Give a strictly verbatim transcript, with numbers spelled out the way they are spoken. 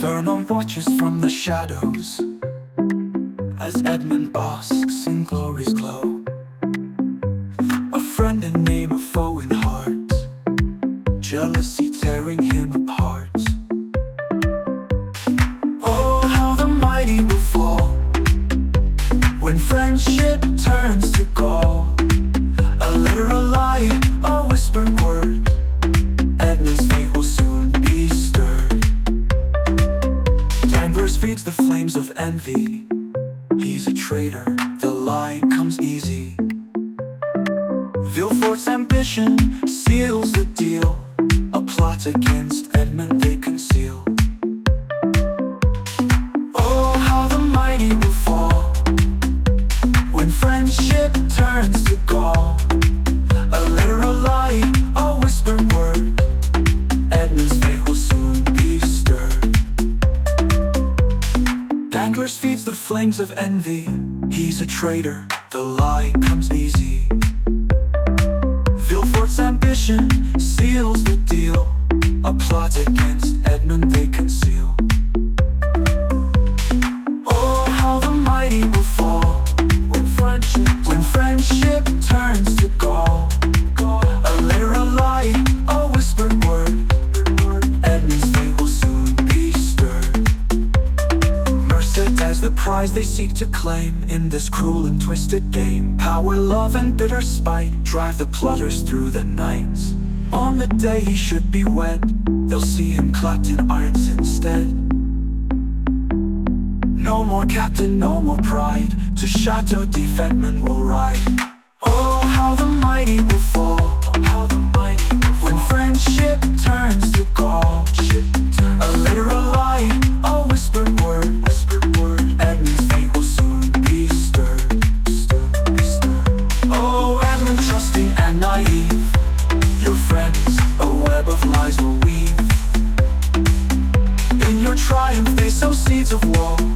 Vernon watches from the shadows as Edmund basks in glory's glow. A friend in name, a foe in heart, jealousy tearing him apart. Oh, how the mighty will fall when friendship turns to gall. A literal lie, a whispered word, Edmund's fate will soon be stirred. Danvers feeds the flames of envy. He's a traitor, the lie comes easy. Villefort's ambition seals the deal. A plot against Edmund they conceal. Oh, how the mighty will fall when friendship turns to gall. A literal lie, a whispered word, Edmund's fate will soon be stirred. Danvers feeds the flames of envy. He's a traitor, the lie comes easy. Villefort's ambition seals the deal. A plot against Edmund they conceal. Oh, how the mighty will fall when friendship, when friendship turns to gall. A literal lie, a whispered word, Edmund's fate will soon be stirred. Merced as the prize they seek to claim in this cruel and twisted game. Power, love, and bitter spite drive the plotters through the night. On the day he should be wed, they'll see him clapped in irons instead. No more captain, no more pride, to Chateau d'Edmund will ride. Oh, how the mighty will fall, oh, how the mighty will fall when friendship turns to gall. A literal lie, a whispered word, whispered word, Edmund's fate will soon be stirred, stirred, stirred. Oh, Edmund trusting and naive, your friends a web of lies will weave. In your triumph they sow seeds of woe.